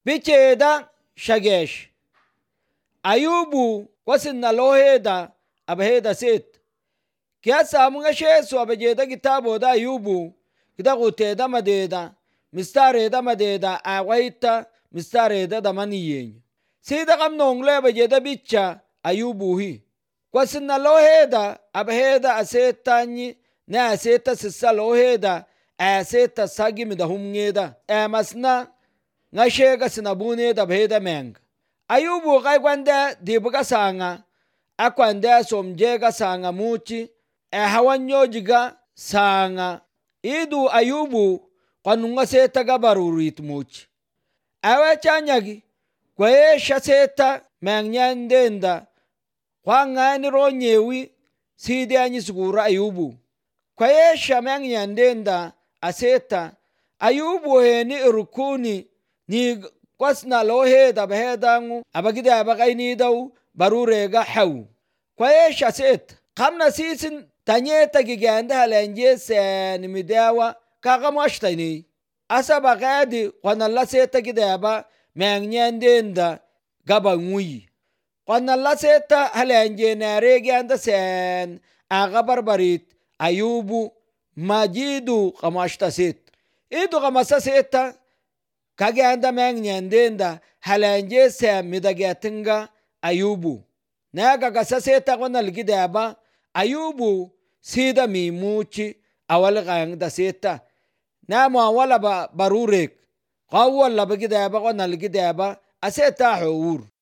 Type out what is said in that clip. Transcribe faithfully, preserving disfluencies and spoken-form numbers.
picheda shagesh ayubu kwasinna loheda abheda set kiasa mungashe so abjeda kitabo da ayubu kitabu teda madeda mistare da madeda awaita mistare da damaniyen sida kamnong le abjeda bicha ayubu hi kwasinna loheda abheda asetanyi na aseta sissa loheda aseta sagimi da humngeda amasna ngashega sinabune da bheda meng ayubu kai kwanda dibuga sanga akwanda somjega sanga muchi e hawanyojiga sanga idu ayubu kwanunga seta gabarurit muchi awe chanyagi kwaye shaseta mengyandenda kwangani ronyewi sidi anyi sugura ayubu kwaye shamengyandenda aseta ayubu heni irukuni ni kwasna loheda bahedangu abagida abagaini daw barurega haw kwaye shaset kamna sisin tanyeta giganda halenje sen midawa kagamashtani asaba gadi kwanalla seta gidaba mengyandenda gabangui kwanalla seta halenje narege anda sen agabarbarit ayubu majidu kamashta set idu kamasa seta kage anda mengyandenda halenje sen midagetinga ayubu naga gasa seta kwanal gidaba ayubu sida mimuchi awal gangda seta nama wala ba barurek qawwala bagidaba kwanal gidaba aseta hawur